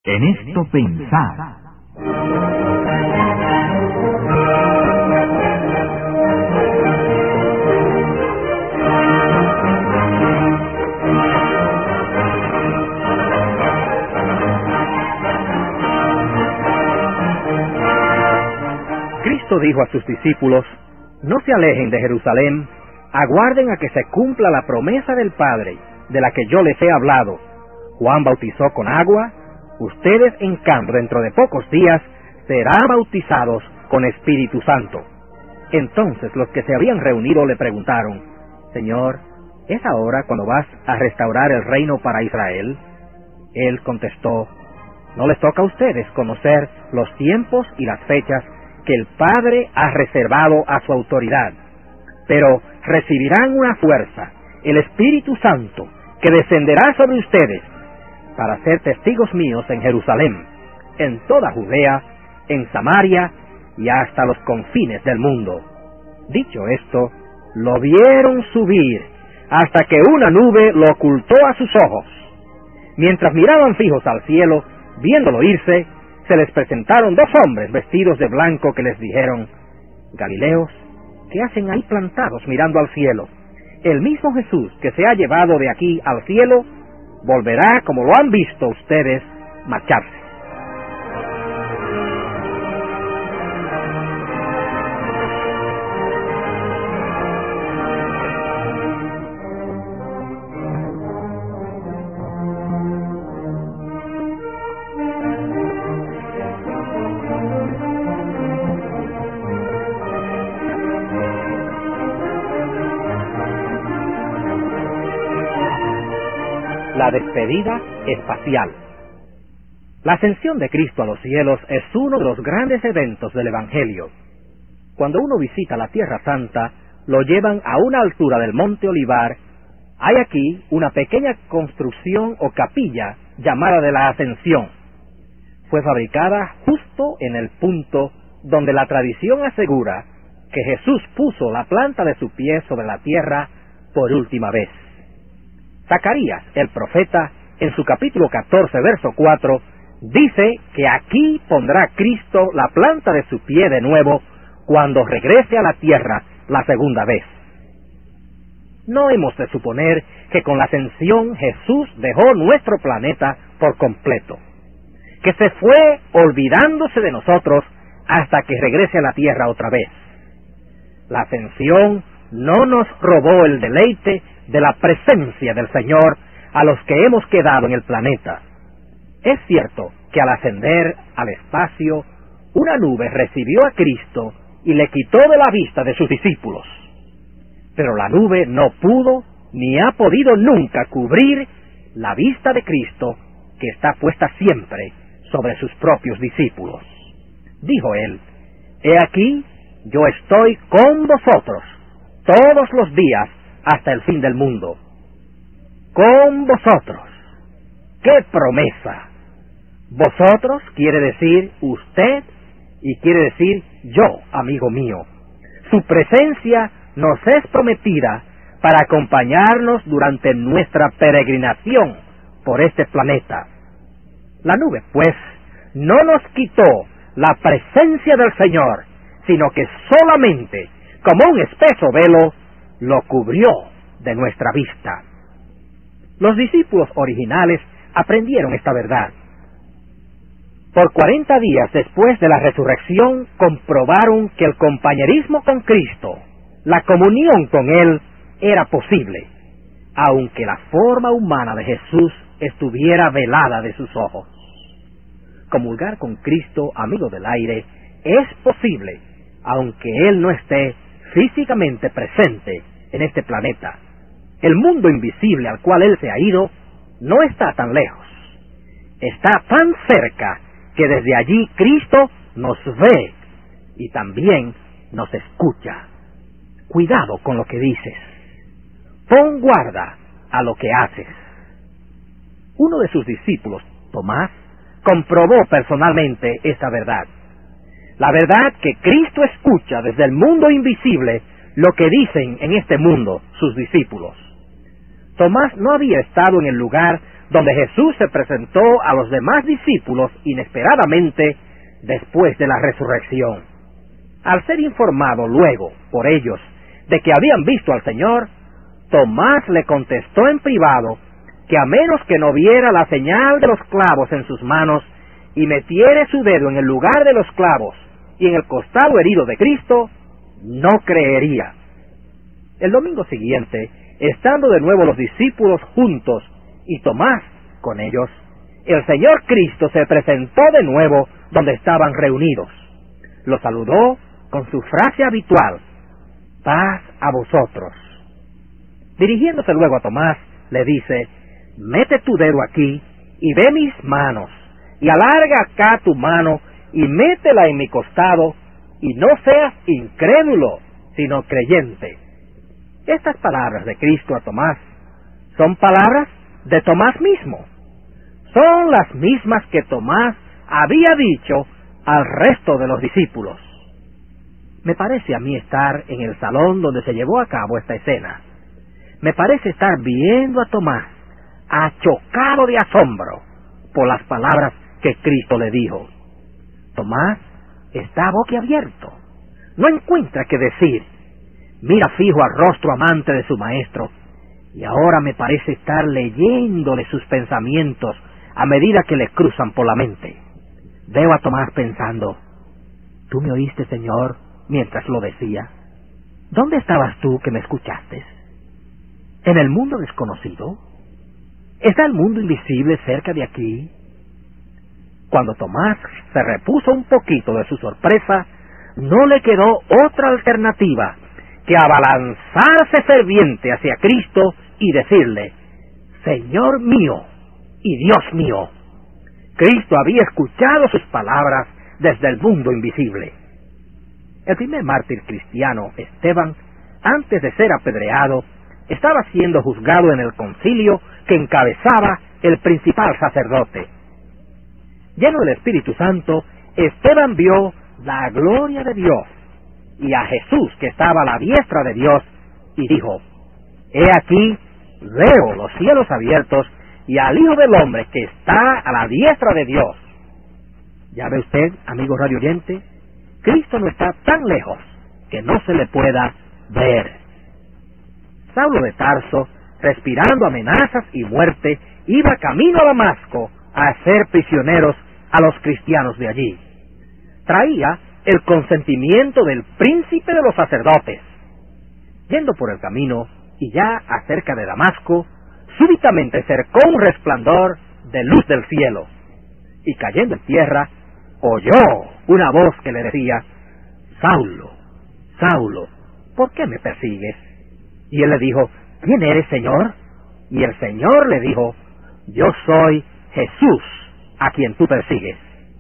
En esto pensad. Cristo dijo a sus discípulos: no se alejen de Jerusalén, aguarden a que se cumpla la promesa del Padre, de la que yo les he hablado. Juan bautizó con agua, ustedes en cambio dentro de pocos días serán bautizados con Espíritu Santo. Entonces los que se habían reunido le preguntaron: Señor, ¿es ahora cuando vas a restaurar el reino para Israel? Él contestó: no les toca a ustedes conocer los tiempos y las fechas que el Padre ha reservado a su autoridad, pero recibirán una fuerza, el Espíritu Santo, que descenderá sobre ustedes, para ser testigos míos en Jerusalén, en toda Judea, en Samaria y hasta los confines del mundo. Dicho esto, lo vieron subir, hasta que una nube lo ocultó a sus ojos. Mientras miraban fijos al cielo, viéndolo irse, se les presentaron dos hombres vestidos de blanco que les dijeron: Galileos, ¿qué hacen ahí plantados mirando al cielo? El mismo Jesús que se ha llevado de aquí al cielo, volverá como lo han visto ustedes marcharse. La despedida espacial. La ascensión de Cristo a los cielos es uno de los grandes eventos del Evangelio. Cuando uno visita la Tierra Santa, lo llevan a una altura del Monte Olivar. Hay aquí una pequeña construcción o capilla llamada de la Ascensión. Fue fabricada justo en el punto donde la tradición asegura que Jesús puso la planta de su pie sobre la tierra por última vez. Zacarías, el profeta, en su capítulo 14, verso 4, dice que aquí pondrá Cristo la planta de su pie de nuevo cuando regrese a la tierra la segunda vez. No hemos de suponer que con la ascensión Jesús dejó nuestro planeta por completo, que se fue olvidándose de nosotros hasta que regrese a la tierra otra vez. La ascensión no nos robó el deleite de la presencia del Señor a los que hemos quedado en el planeta. Es cierto que al ascender al espacio, una nube recibió a Cristo y le quitó de la vista de sus discípulos. Pero la nube no pudo ni ha podido nunca cubrir la vista de Cristo, que está puesta siempre sobre sus propios discípulos. Dijo él: he aquí, yo estoy con vosotros todos los días hasta el fin del mundo. Con vosotros. ¡Qué promesa! Vosotros quiere decir usted y quiere decir yo, amigo mío. Su presencia nos es prometida para acompañarnos durante nuestra peregrinación por este planeta. La nube, pues, no nos quitó la presencia del Señor, sino que solamente, como un espeso velo, lo cubrió de nuestra vista. Los discípulos originales aprendieron esta verdad. Por 40 días después de la resurrección comprobaron que el compañerismo con Cristo, la comunión con Él, era posible, aunque la forma humana de Jesús estuviera velada de sus ojos. Comulgar con Cristo, amigo del aire, es posible, aunque Él no esté físicamente presente en este planeta. El mundo invisible al cual Él se ha ido no está tan lejos. Está tan cerca que desde allí Cristo nos ve y también nos escucha. Cuidado con lo que dices. Pon guarda a lo que haces. Uno de sus discípulos, Tomás, comprobó personalmente esta verdad. La verdad que Cristo escucha desde el mundo invisible lo que dicen en este mundo sus discípulos. Tomás no había estado en el lugar donde Jesús se presentó a los demás discípulos inesperadamente después de la resurrección. Al ser informado luego por ellos de que habían visto al Señor, Tomás le contestó en privado que a menos que no viera la señal de los clavos en sus manos y metiere su dedo en el lugar de los clavos y en el costado herido de Cristo, no creería. El domingo siguiente, estando de nuevo los discípulos juntos y Tomás con ellos, el Señor Cristo se presentó de nuevo donde estaban reunidos. Los saludó con su frase habitual: paz a vosotros. Dirigiéndose luego a Tomás, le dice: mete tu dedo aquí y ve mis manos, y alarga acá tu mano y métela en mi costado, y no seas incrédulo, sino creyente. Estas palabras de Cristo a Tomás son palabras de Tomás mismo. Son las mismas que Tomás había dicho al resto de los discípulos. Me parece a mí estar en el salón donde se llevó a cabo esta escena. Me parece estar viendo a Tomás achocado de asombro por las palabras que Cristo le dijo. Tomás está boquiabierto. No encuentra qué decir. Mira fijo al rostro amante de su maestro, y ahora me parece estar leyéndole sus pensamientos a medida que le cruzan por la mente. Veo a Tomás pensando: ¿tú me oíste, Señor, mientras lo decía? ¿Dónde estabas tú que me escuchaste? ¿En el mundo desconocido? ¿Está el mundo invisible cerca de aquí? Cuando Tomás se repuso un poquito de su sorpresa, no le quedó otra alternativa que abalanzarse ferviente hacia Cristo y decirle: Señor mío y Dios mío. Cristo había escuchado sus palabras desde el mundo invisible. El primer mártir cristiano, Esteban, antes de ser apedreado, estaba siendo juzgado en el concilio que encabezaba el principal sacerdote. Lleno del Espíritu Santo, Esteban vio la gloria de Dios y a Jesús que estaba a la diestra de Dios, y dijo: he aquí, veo los cielos abiertos y al Hijo del Hombre que está a la diestra de Dios. Ya ve usted, amigo radio oyente, Cristo no está tan lejos que no se le pueda ver. Saulo de Tarso, respirando amenazas y muerte, iba camino a Damasco a hacer prisioneros a los cristianos de allí. Traía el consentimiento del príncipe de los sacerdotes. Yendo por el camino, y ya acerca de Damasco, súbitamente cercó un resplandor de luz del cielo, y cayendo en tierra, oyó una voz que le decía: Saulo, Saulo, ¿por qué me persigues? Y él le dijo: ¿quién eres, Señor? Y el Señor le dijo: yo soy Jesús, a quien tú persigues.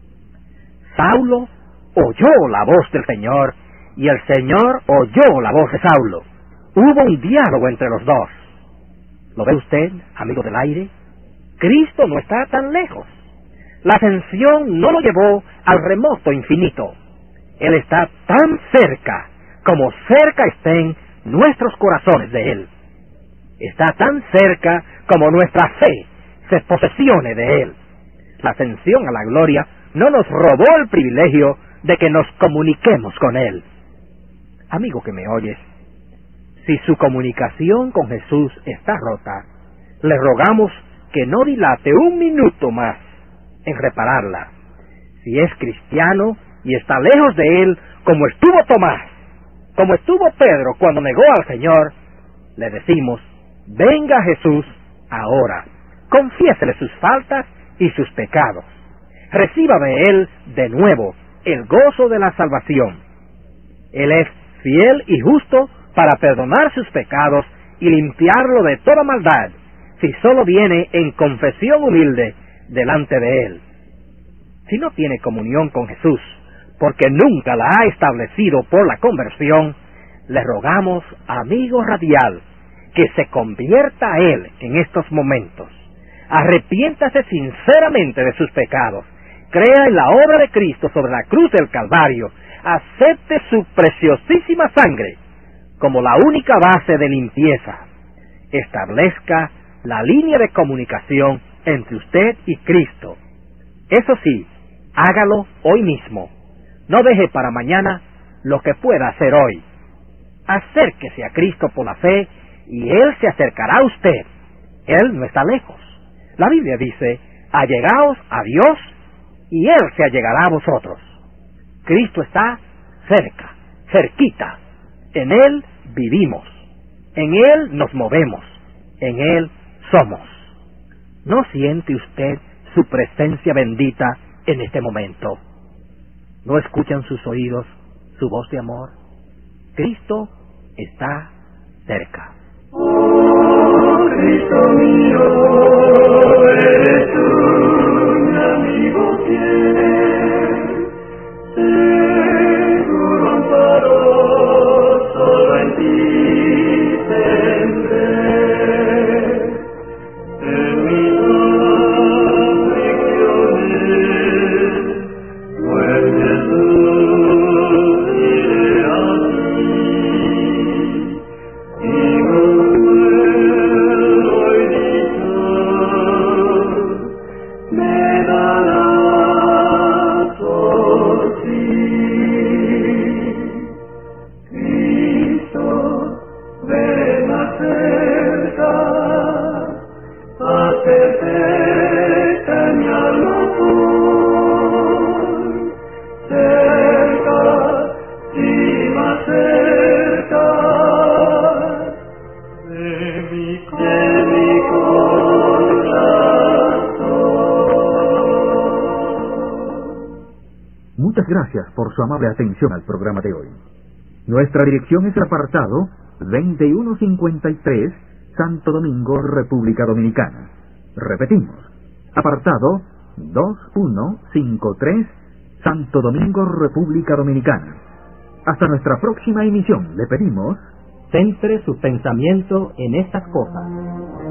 Saulo oyó la voz del Señor, y el Señor oyó la voz de Saulo. Hubo un diálogo entre los dos. ¿Lo ve usted, amigo del aire? Cristo no está tan lejos. La ascensión no lo llevó al remoto infinito. Él está tan cerca como cerca estén nuestros corazones de Él. Está tan cerca como nuestra fe se posesione de Él. La ascensión a la gloria no nos robó el privilegio de que nos comuniquemos con Él. Amigo que me oyes, si su comunicación con Jesús está rota, le rogamos que no dilate un minuto más en repararla. Si es cristiano y está lejos de Él, como estuvo Tomás, como estuvo Pedro cuando negó al Señor, le decimos: venga Jesús ahora, confiésele sus faltas y sus pecados, reciba de Él de nuevo el gozo de la salvación. Él es fiel y justo para perdonar sus pecados y limpiarlo de toda maldad, si solo viene en confesión humilde delante de Él. Si no tiene comunión con Jesús, porque nunca la ha establecido por la conversión, le rogamos, amigo radial, que se convierta a Él en estos momentos. Arrepiéntase sinceramente de sus pecados, crea en la obra de Cristo sobre la cruz del Calvario, acepte su preciosísima sangre como la única base de limpieza, establezca la línea de comunicación entre usted y Cristo. Eso sí, hágalo hoy mismo. No deje para mañana lo que pueda hacer hoy. Acérquese a Cristo por la fe y Él se acercará a usted. Él no está lejos. La Biblia dice, allegaos a Dios y Él se allegará a vosotros. Cristo está cerca, cerquita. En Él vivimos. En Él nos movemos. En Él somos. ¿No siente usted su presencia bendita en este momento? ¿No escuchan sus oídos su voz de amor? Cristo está cerca. Oh, Cristo mío, eres tú mi amigo fiel, seguro amparo, solo en ti tendré. En mis aflicciones, pues Jesús iré a ti, y consuelo y dicha me darás por ti. Cristo, ven más cerca, acércate mi alma hoy, cerca, sí más cerca de mi corazón. Muchas gracias por su amable atención al programa de hoy. Nuestra dirección es el apartado 2153, Santo Domingo, República Dominicana. Repetimos, apartado 2153, Santo Domingo, República Dominicana. Hasta nuestra próxima emisión le pedimos: Centre su pensamiento en estas cosas.